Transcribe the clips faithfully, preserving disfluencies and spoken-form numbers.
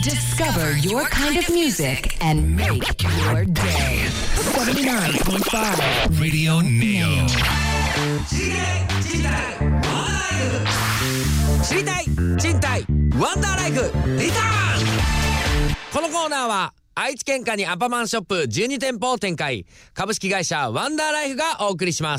Discover your kind of music and make your day. seventy-nine point five Radio Neo. 知りたい賃貸ワンダーライフリターン。このコーナーは愛知県下にアパマンショップじゅうに店舗を展開、株式会社ワンダーライフがお送りします。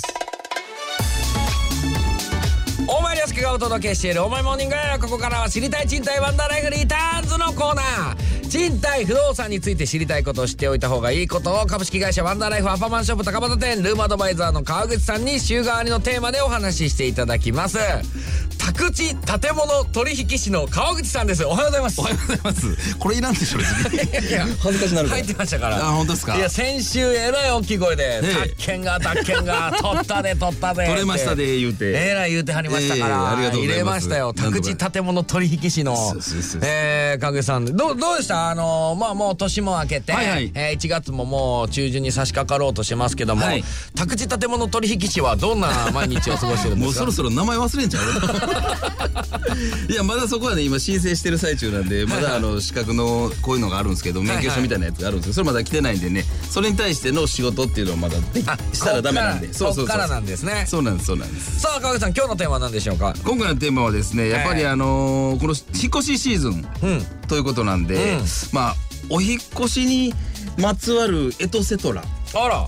大前涼介がお届けしている大前モーニング。ここからは知りたい賃貸ワンダーライフリターンズのコーナー。賃貸不動産について知りたいことを知っておいた方がいいことを株式会社ワンダーライフアパマンショップ高畑店ルームアドバイザーの川口さんに週替わりのテーマでお話ししていただきます。宅地建物取引士の川口さんです。おはようございます。 おはようございます。これいらんでしょ別に。 いや恥ずかしなるから入ってましたから。 あ、本当ですか。 いや先週えらい大きい声で宅建が宅建が取ったで取ったで取れましたで言うてえらい言うてはりましたから、 えー、ありがとうございます。 入れましたよ。宅地建物取引士のえー、川口さんどうどうでした。あのー、まあもう年も明けて、はいはい、えー、いちがつももう中旬に差し掛かろうとしますけども、はい、宅地建物取引士はどんな毎日を過ごしてるんですか。 もうそろそろ名前忘れんちゃう。いやまだそこはね今申請してる最中なんでまだあの資格のこういうのがあるんですけど、免許証みたいなやつがあるんですけど、それまだ来てないんでね、それに対しての仕事っていうのはまだできしたらダメなんで、 そうそうそう、こっからなんですね。 そうなんですそうなんです。 さあ川口さん今日のテーマは何でしょうか。 今回のテーマはですね、やっぱりあのー、この引っ越しシーズン、うん、ということなんで、うん、まあお引っ越しにまつわるエトセトラ。 あら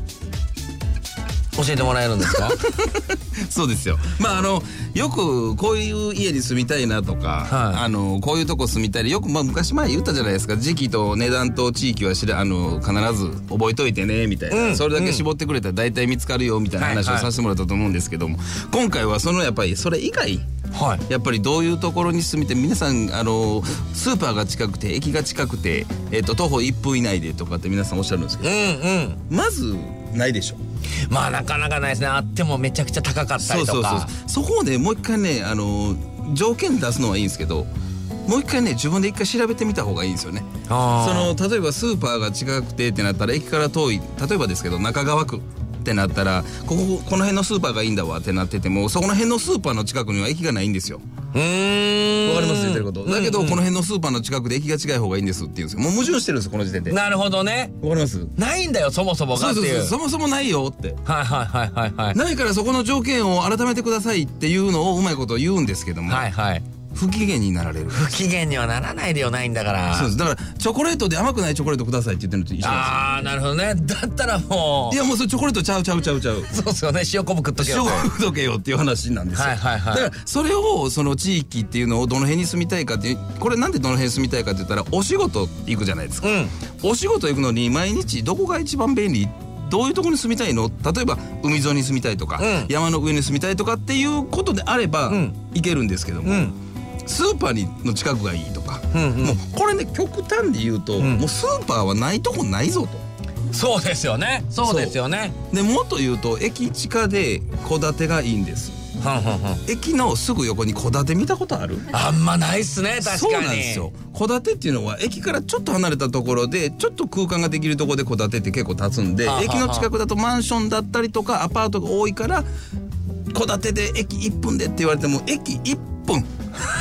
教えてもらえるんですか。 そうですよ。まああのよくこういう家に住みたいなとか、はい、あのこういうとこ住みたいよく、まあ、昔前言ったじゃないですか。時期と値段と地域は知らあの必ず覚えといてねみたいな、うん、それだけ絞ってくれたら大体見つかるよみたいな話をさせてもらったと思うんですけども、はいはい、今回はそのやっぱりそれ以外、はい、やっぱりどういうところに住みたい。皆さんあのスーパーが近くて駅が近くて、えー、と徒歩いっぷん以内でとかって皆さんおっしゃるんですけど、うんうん、まずないでしょ。 まあなかなかないですね。あってもめちゃくちゃ高かったりとか。 そうそうそう。そこをねもう一回ねあの条件出すのはいいんですけど、もう一回ね自分で一回調べてみた方がいいんですよね。その例えばスーパーが近くてってなったら駅から遠い、例えばですけど中川区ってなったらこここの辺のスーパーがいいんだわってなってても、そこの辺のスーパーの近くには駅がないんですよ。うーん、わかります言ってること。だけど、うんうん、この辺のスーパーの近くで駅が近い方がいいんですって言うんですよ。もう矛盾してるんですよこの時点で。 なるほどね。 わかります。 ないんだよそもそもがっていう。 そうそうそう、そもそもないよって。 はいはいはいはいはい。 ないからそこの条件を改めてくださいっていうのをうまいこと言うんですけども。はいはい。不機嫌になられる。 不機嫌にはならないでよないんだから。 そうです。だからチョコレートで甘くないチョコレートくださいって言ってるのと一緒なんですよ。 ああなるほどね。だったらもういやもうそれチョコレートちゃうちゃうちゃうちゃう。 そうですよね。塩昆布食っとけよ。 塩昆布食っとけよっていう話なんですよ。はいはいはい。だからそれをその地域っていうのをどの辺に住みたいかっていう、これなんでどの辺に住みたいかって言ったらお仕事行くじゃないですか。うん、お仕事行くのに毎日どこが一番便利、どういうところに住みたいの、例えば海沿いに住みたいとか、うん、山の上に住みたいとかっていうことであれば、うん、行けるんですけども、うん、スーパーにの近くがいいとか、うんうん、もうこれね極端で言うと、うん、もうスーパーはないとこないぞと。 そうですよね。そうですよね。 でもっと言うと駅近で戸建てがいいんです。はんはんはん。駅のすぐ横に戸建て見たことある？ あんまないっすね。確かに。 そうなんですよ。戸建てっていうのは駅からちょっと離れたところでちょっと空間ができるところで戸建てって結構建つんで、ははは駅の近くだとマンションだったりとかアパートが多いから戸建てで駅いっぷんでって言われても駅いっぷん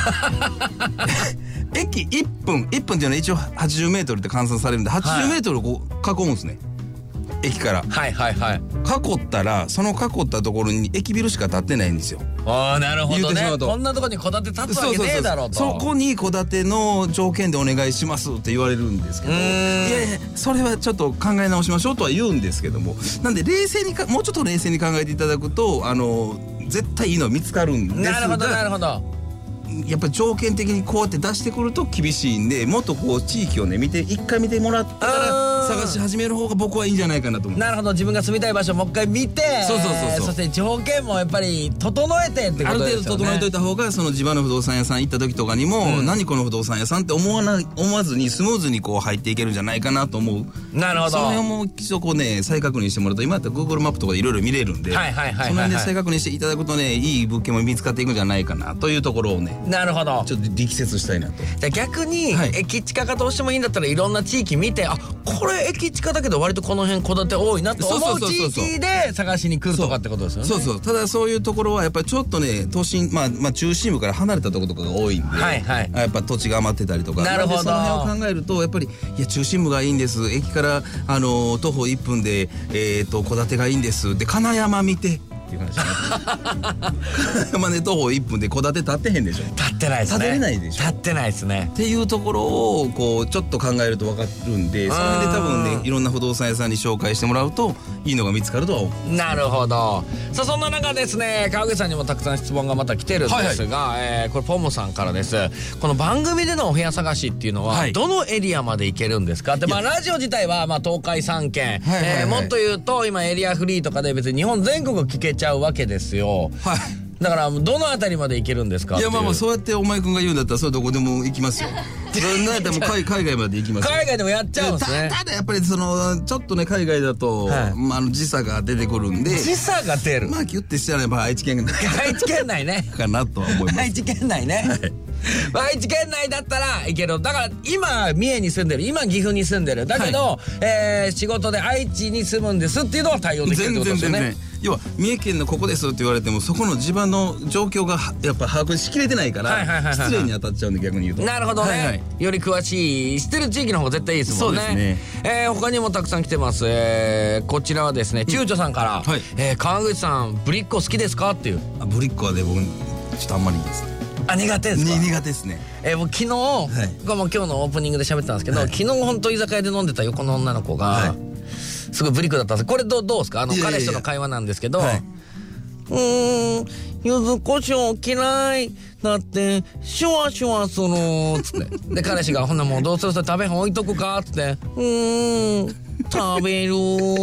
駅いっぷんいっぷんっていうのは一応はちじゅうメートルって換算されるんではちじゅうメートルをこう囲むんですね、駅から。はいはいはい。囲ったらその囲ったところに駅ビルしか建ってないんですよ。ああなるほどね。こんなところに戸建て建つわけねえだろうと。そうそうそうそう。そこに戸建ての条件でお願いしますって言われるんですけど、いやいやそれはちょっと考え直しましょうとは言うんですけども、なんで冷静にかもうちょっと冷静に考えていただくとあの絶対いいの見つかるんですが。なるほどなるほど。やっぱり条件的にこうやって出してくると厳しいんで、もっとこう地域をね見て一回見てもらったら探し始める方が僕はいいんじゃないかなと思う。なるほど。自分が住みたい場所をもう一回見て、そうそうそうそう、そして条件もやっぱり整えてってことですよね。ある程度整えといた方がその地場の不動産屋さん行った時とかにも、うん、何この不動産屋さんって思わない思わずにスムーズにこう入っていけるんじゃないかなと思う。なるほど。その辺も一度こうね再確認してもらうと、今だったら Google マップとかでいろいろ見れるんで、はいはいはいはいはい、その辺で再確認していただくとねいい物件も見つかっていくんじゃないかなというところをね。なるほど。ちょっと力説したいなと。じゃあ逆に、はい、駅近かどうしてもいいんだったらいろんな地域見て、あこれ駅近だけど割とこの辺戸建て多いなと思う地域で探しに来るとかってことですよね。 そうそう、ただそういうところはやっぱりちょっとね都心、まあ、まあ中心部から離れたところとかが多いんで、はいはい、やっぱ土地が余ってたりとか、 なるほど、 その辺を考えるとやっぱりいや中心部がいいんです、駅からあの徒歩いっぷんでえっと戸建てがいいんですで金山見てっていう話になって金山で徒歩いっぷんで戸建て建ってへんでしょ。 建ってないですね。 建てれないでしょ。 建ってないですねっていうところをこうちょっと考えると分かるんで、それで多分ねいろんな不動産屋さんに紹介してもらうといいのが見つかるとは思う。 なるほど。さあそんな中ですね、川口さんにもたくさん質問がまた来てるんですが、はいはい、えー、これポムさんからです。この番組でのお部屋探しっていうのは、はい、どのエリアまで行けるんですかって。まあラジオ自体はまあ東海さんけん、はいはいはい、えー、もっと言うと今エリアフリーとかで別に日本全国聞けちゃうわけですよ。はい。だからどのあたりまで行けるんですか。 いやまあまあそうやってお前くんが言うんだったらそれどこでも行きますよ。なんやったらもう海外まで行きますよ。 海外でもやっちゃうんですね。 ただやっぱりそのちょっとね海外だと、はい、まあ、あの時差が出てくるんで。 時差が出る。 まあキュッてしたらやっぱ愛知県愛知県内ねかなとは思います。 愛知県内ね、はい、愛知県内だったら行ける。だから今三重に住んでる、今岐阜に住んでる、だけど、はい、えー、仕事で愛知に住むんですっていうのは対応できるってことですよね。全然全然。要は三重県のここですって言われてもそこの地盤の状況がやっぱ把握しきれてないから失礼に当たっちゃうんで、逆に言うと。なるほどね、はいはい、より詳しい知ってる地域の方が絶対いいですもんね。そうですね。えー、他にもたくさん来てます。えー、こちらはですね、ちゅうちょさんから、はい、えー、川口さんブリッコ好きですかっていう。 あ、ブリッコはね僕ちょっとあんまりいいです。 あ、苦手ですか。 苦手ですね。 えー、僕昨日、はい、これも今日のオープニングで喋ってたんですけど、はい、昨日本当居酒屋で飲んでた横の女の子が、はい、すごいブリッコだったんです。これどうどうですか。あの彼氏との会話なんですけど、はい、うーん、柚子胡椒嫌いだってシュワシュワするつってで彼氏がほんなもうどうするそれ食べへん置いとくかつって、うーん食べる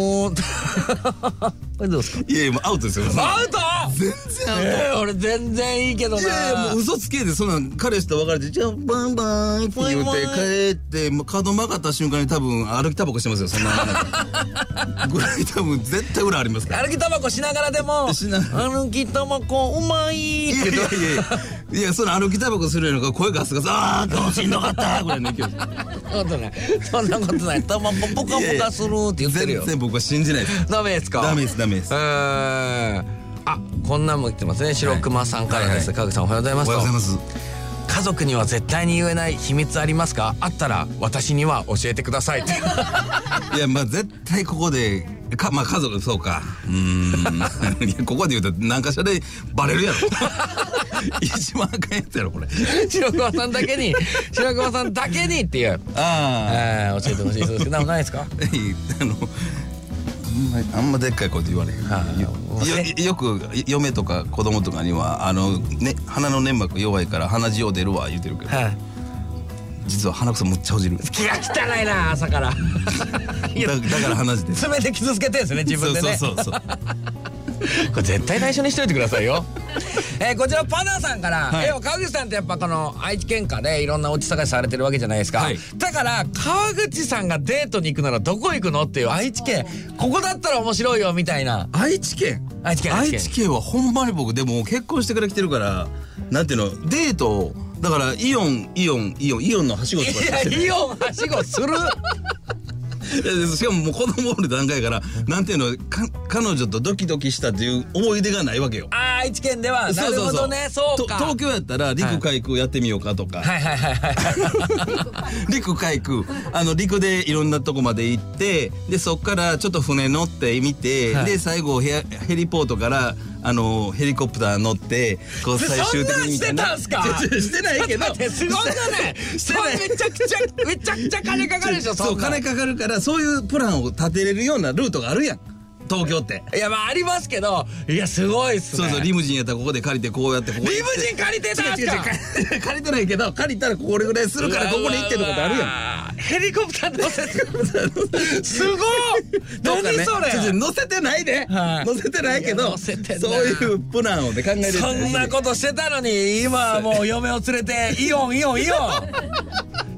これどうですか。 いやいやもうアウトですよ。 アウト。 全然アウト。 えー、俺全然いいけどな。いやいやもう嘘つけでそんなん彼氏と別れてじゃあバンバンって言って帰ってもう角曲がった瞬間に多分歩きタバコしてますよ。そんなぐらい多分絶対裏ありますから。 歩きタバコしながらでもしな歩きタバコうまいって言って。 いやいやいやいやその歩きタバコするよりか声ガスガスあー今日しんどかったぐらいの勢い。 そんなことない。そんなことない。タバコポカポカするって言ってるよ。 全然僕は信じないです。 ダメですか。 ダメですダメです。 うーん、あ、こんなんも来てますね。白熊さんからです。川口さんおはようございます。 おはようございます。 家族には絶対に言えない秘密ありますか。あったら私には教えてください。 いやまあ絶対ここでかまあ家族そうかうーんいやここで言うと何かしらでバレるやろ。一番あかんやつやろこれ。 白熊さんだけに白熊さんだけにっていう。ああ、教えてほしいそうですけどないですか。 あのあんまでっかい声で言われへん。はあ、よ, よく嫁とか子供とかにはあの、ね、鼻の粘膜弱いから鼻血を出るわ言うてるけど、はあ、実は鼻くそむっちゃほじる。 気が汚いな朝から。だ, だから鼻血で爪で傷つけてんですね自分でね。 そうそうそうそう。 これ絶対内緒にしといてくださいよ。えー、こちらパナさんから、はい、えー、川口さんってやっぱこの愛知県下でいろんなお家探しされてるわけじゃないですか、はい、だから川口さんがデートに行くならどこ行くのっていう愛知県ここだったら面白いよみたいな。 愛知県愛知県愛知県はほんまに僕でも結婚してから来てるからなんていうのデートだからイオンイオンイオンイオンのはしごとかしてる。いやイオンはしごする。 しかももう子供おる段階からなんていうのか彼女とドキドキしたっていう思い出がないわけよ。 ああ愛知県では。なるほどね。そうか。 東京やったら陸海空やってみようかとか。 はいはいはいはい陸海空あの陸でいろんなとこまで行ってでそっからちょっと船乗ってみて、はい、で最後ヘリポートからあのヘリコプター乗ってこう最終的にみたいな。 そんなんしてたんすか。 してないけどすごいじゃない。それめちゃくちゃめちゃくちゃ金かかるでしょ。 そう金かかるからそういうプランを立てれるようなルートがあるやん東京って。 いやまあありますけどいやすごいっすね。 そうそうリムジンやったらここで借りてこうやってここリムジン借りてたんすか。 借りてないけど借りたらこれぐらいするからここに行ってることあるやん。 ヘリコプター乗せてすごい。何それ。 乗せてないで、はい、乗せてないけどそういうプランをね考えてる。 そんなことしてたのに今はもう嫁を連れてイオンイオンイオン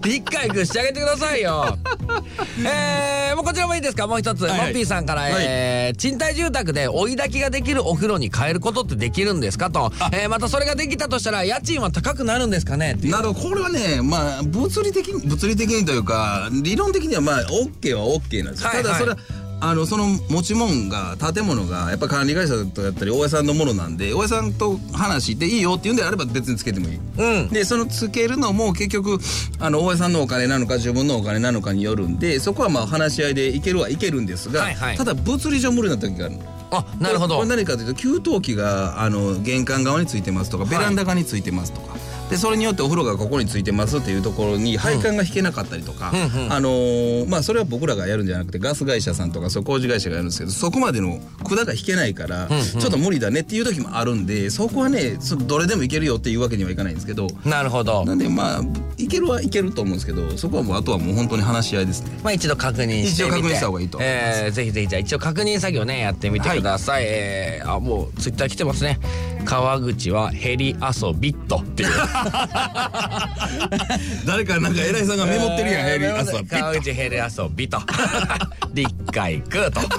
理解してあげてくださいよ。えー、もうこちらもいいですか。もう一つ、はいはい、モッピーさんから、はい、えー、賃貸住宅で追い焚きができるお風呂に変えることってできるんですかと、えー、またそれができたとしたら家賃は高くなるんですかねっていう。 なるほど。これはね、まあ物理的に物理的にというか理論的にはまあ OK は OK なんですよ、はいはい、ただそれはあのその持ち物が建物がやっぱ管理会社とやったり大家さんのものなんで、大家さんと話していいよって言うんであれば別につけてもいい、うん、でそのつけるのも結局あの大家さんのお金なのか自分のお金なのかによるんで、そこはまあ話し合いでいけるはいけるんですが、はいはい、ただ物理上無理な時がある。 あ、なるほど。 これ何かというと給湯器があの玄関側についてますとかベランダ側についてますとか、はい、でそれによってお風呂がここについてますっていうところに配管が引けなかったりとか、うんうん、あのー、まあそれは僕らがやるんじゃなくてガス会社さんとかそう工事会社がやるんですけど、そこまでの管が引けないから、うんうん、ちょっと無理だねっていう時もあるんで、そこはねどれでもいけるよっていうわけにはいかないんですけど。 なるほど。 なんでまあいけるはいけると思うんですけど、そこはもうあとはもう本当に話し合いですね。 まあ一度確認してみて、 一応確認した方がいいと思います、 えー、ぜひぜひじゃあ一応確認作業ねやってみてください、はい、えー、あもうツイッター来てますね。川口はヘリ遊びっとっていう誰かなんか偉いさんがメモってるやん、えー、ヘリ遊び川口ヘリ遊びと立海空と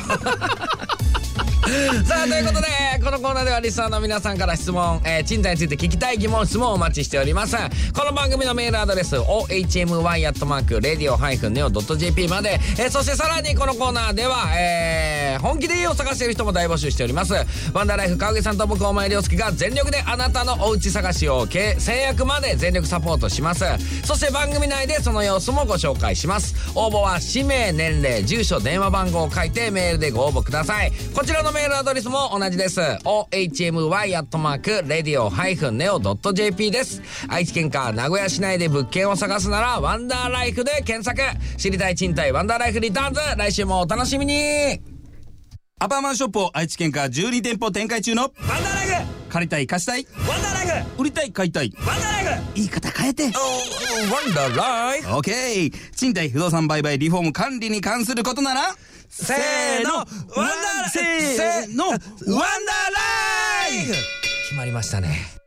さあということでこのコーナーではリスナーの皆さんから質問、えー、賃貸について聞きたい疑問質問をお待ちしております。この番組のメールアドレス オーエイチエムワイ アットマーク レディオ ハイフンネオ ドット ジェーピー まで、えー、そしてさらにこのコーナーでは、えー、本気で家を探している人も大募集しております。ワンダーライフ川口さんと僕大前涼介が全力であなたのお家探しを制約まで全力サポートします。そして番組内でその様子もご紹介します。応募は氏名年齢住所電話番号を書いてメールでご応募ください。こちらのメールアドレスも同じです。 オーエイチエムワイ アットマーク レディオ ハイフンネオ ドット ジェーピー です。愛知県か名古屋市内で物件を探すならワンダーライフで検索。知りたい賃貸ワンダーライフリターンズ、来週もお楽しみに。 アパーマンショップを愛知県からじゅうに店舗展開中のワンダーライフ。 借りたい貸したいワンダーライフ。 売りたい買いたいワンダーライフ。 言い方変えて。 ワンダーライフ。 オッケー。賃貸不動産売買リフォーム管理に関することならせーのワンダーライフ。せーのワンダーライフ。決まりましたね。